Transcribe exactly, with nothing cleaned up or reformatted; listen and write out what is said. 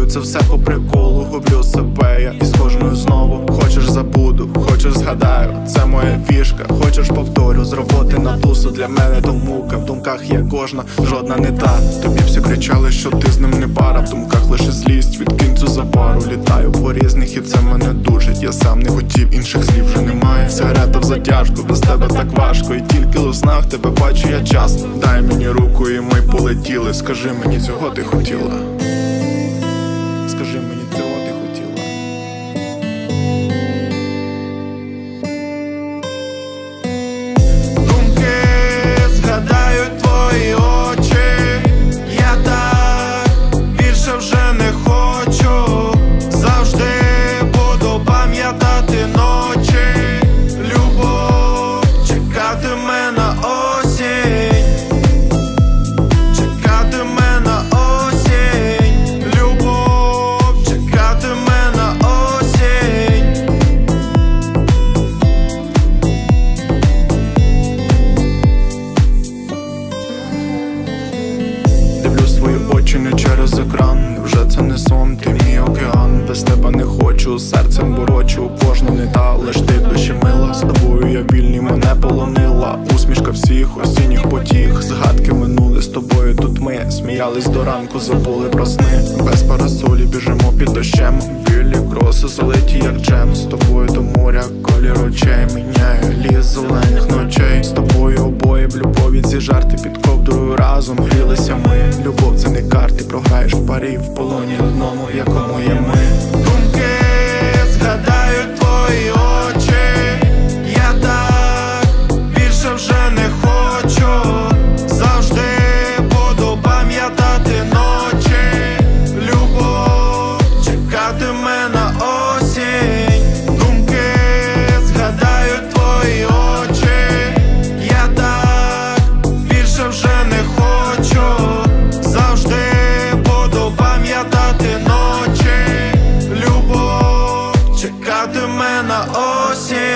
це все по приколу, гублю себе я, і з кожною знову хочеш забуду, хочеш згадаю, це моя фішка. Хочеш повторю, з роботи на тусу, для мене то мука. В думках є кожна, жодна не та. Тобі всі кричали, що ти з ним не пара. В думках лише злість, відкинь цю запару. Літаю по різних і це мене душить. Я сам не хотів, інших слів вже немає. Сигарета в затяжку, без тебе так важко. І тільки у снах тебе бачу я часто. Дай мені руку і ми полетіли. Скажи мені, цього ти хотіла? Скажи мені, цього ти хотіла? Думки згадають твої очі. Я так більше вже не хочу. Завжди буду пам'ятати ночі. Любов чекатиме на осінь. Чекатиме на осінь. Любов чекатиме на осінь. Дивлюсь твої очі не через екран. Вже це не сон, ти мій океан. Без тебе не хочу, серцем борочу. Кожна не та, лиш ти душі мила. З тобою я вільний, мене полонила. Усмішка всіх осінніх потіх. Згадки минули з тобою, тут ми сміялись до ранку, забули про сни. Без парасолі біжимо під дощем. Білі кроси залиті як джем. З тобою до моря колір очей міняє ліс зелених ночей. З тобою обоє в любові ці жарти. Під ковдрою разом грілися ми. Любов це не карти, програєш в парі. В полоні одному, якому є ми. Думки згадають твої очі. Я так більше вже не хочу. Завжди буду пам'ятати ночі. Любов чекатиме на осінь. Думки згадають твої очі. Я так більше вже не хочу. Завжди буду пам'ятати ночі. Любов чекатиме на осінь.